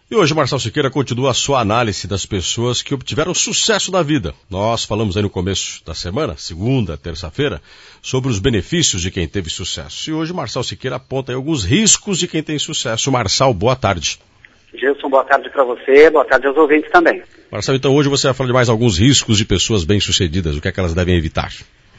E hoje, Marçal Siqueira continua a sua análise das pessoas que obtiveram sucesso na vida. Nós falamos aí no começo da semana, segunda, terça-feira, sobre os benefícios de quem teve sucesso. E hoje, Marçal Siqueira aponta aí alguns riscos de quem tem sucesso. Marçal, boa tarde. Gilson, boa tarde para você, boa tarde aos ouvintes também. Marçal, então hoje você vai falar de mais alguns riscos de pessoas bem-sucedidas. O que é que elas devem evitar?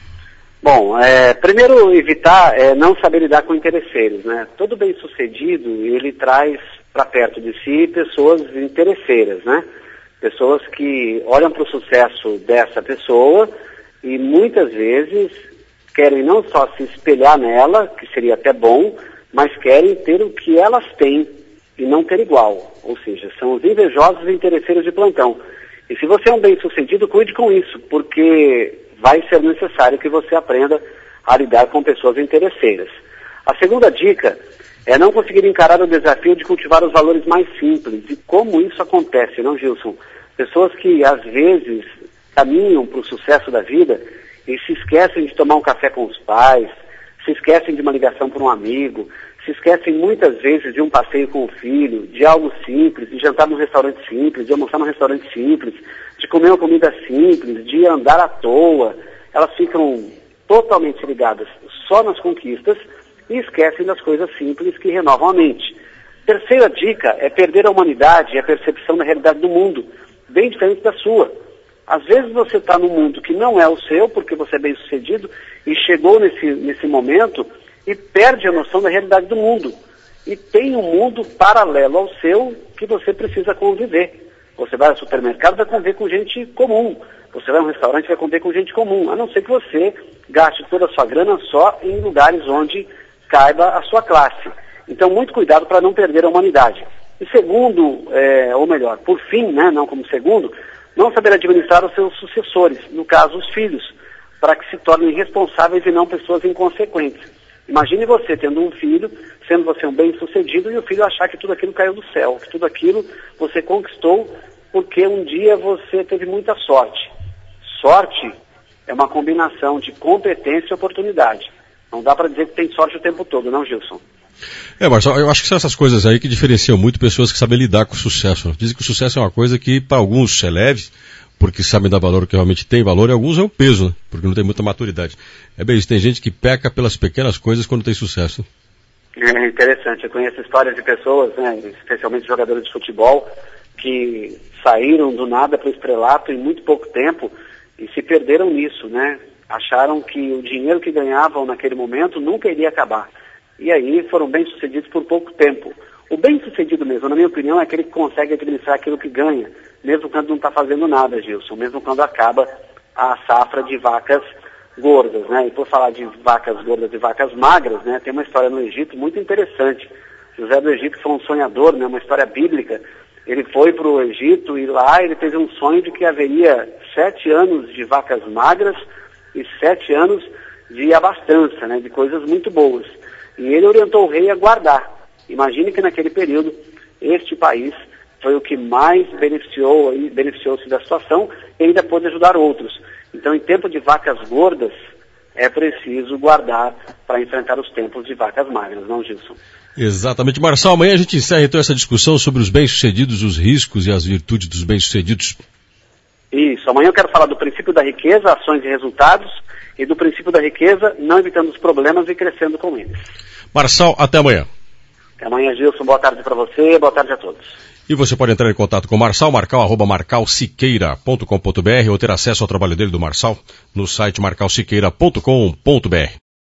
Bom, primeiro evitar não saber lidar com interesseiros, né? Todo bem-sucedido, ele traz para perto de si pessoas interesseiras, né? Pessoas que olham para o sucesso dessa pessoa e muitas vezes querem não só se espelhar nela, que seria até bom, mas querem ter o que elas têm e não ter igual. Ou seja, são os invejosos e interesseiros de plantão. E se você é um bem-sucedido, cuide com isso, porque vai ser necessário que você aprenda a lidar com pessoas interesseiras. A segunda dica é não conseguir encarar o desafio de cultivar os valores mais simples. E como isso acontece, não, Gilson? Pessoas que, às vezes, caminham para o sucesso da vida e se esquecem de tomar um café com os pais, se esquecem de uma ligação para um amigo, se esquecem muitas vezes de um passeio com o filho, de algo simples, de jantar num restaurante simples, de almoçar num restaurante simples, de comer uma comida simples, de andar à toa. Elas ficam totalmente ligadas só nas conquistas e esquecem das coisas simples que renovam a mente. Terceira dica é perder a humanidade e a percepção da realidade do mundo, bem diferente da sua. Às vezes você está num mundo que não é o seu, porque você é bem sucedido, e chegou nesse momento e perde a noção da realidade do mundo. E tem um mundo paralelo ao seu que você precisa conviver. Você vai ao supermercado, vai conviver com gente comum. Você vai a um restaurante, vai conviver com gente comum. A não ser que você gaste toda a sua grana só em lugares onde caiba a sua classe. Então, muito cuidado para não perder a humanidade. E segundo, ou melhor, por fim, né, não como segundo, não saber administrar os seus sucessores, no caso, os filhos, para que se tornem responsáveis e não pessoas inconsequentes. Imagine você tendo um filho, sendo você um bem-sucedido, e o filho achar que tudo aquilo caiu do céu, que tudo aquilo você conquistou porque um dia você teve muita sorte. Sorte é uma combinação de competência e oportunidade. Não dá para dizer que tem sorte o tempo todo, não, Gilson? Marcelo, eu acho que são essas coisas aí que diferenciam muito pessoas que sabem lidar com o sucesso. Dizem que o sucesso é uma coisa que para alguns é leve, porque sabem dar valor que realmente tem valor, e alguns é um peso, né? Porque não tem muita maturidade. É bem isso, tem gente que peca pelas pequenas coisas quando tem sucesso. É interessante, eu conheço histórias de pessoas, né, especialmente jogadores de futebol, que saíram do nada para o estrelato em muito pouco tempo e se perderam nisso, né? Acharam que o dinheiro que ganhavam naquele momento nunca iria acabar. E aí foram bem-sucedidos por pouco tempo. O bem-sucedido mesmo, na minha opinião, é aquele que consegue administrar aquilo que ganha, mesmo quando não está fazendo nada, Gilson, mesmo quando acaba a safra de vacas gordas, né? E por falar de vacas gordas e vacas magras, né, tem uma história no Egito muito interessante. José do Egito foi um sonhador, né, uma história bíblica. Ele foi para o Egito e lá ele teve um sonho de que haveria 7 anos de vacas magras e 7 anos de abastança, né, de coisas muito boas. E ele orientou o rei a guardar. Imagine que naquele período, este país foi o que mais beneficiou-se da situação e ainda pôde ajudar outros. Então, em tempo de vacas gordas, é preciso guardar para enfrentar os tempos de vacas magras, não, Gilson? Exatamente. Marçal, amanhã a gente encerra então essa discussão sobre os bem-sucedidos, os riscos e as virtudes dos bem-sucedidos. Isso. Amanhã eu quero falar do princípio da riqueza, ações e resultados, e do princípio da riqueza, não evitando os problemas e crescendo com eles. Marçal, até amanhã. Até amanhã, Gilson. Boa tarde para você, boa tarde a todos. E você pode entrar em contato com o Marçal, marcal@marcalsiqueira.com.br ou ter acesso ao trabalho dele do Marçal no site marcalsiqueira.com.br.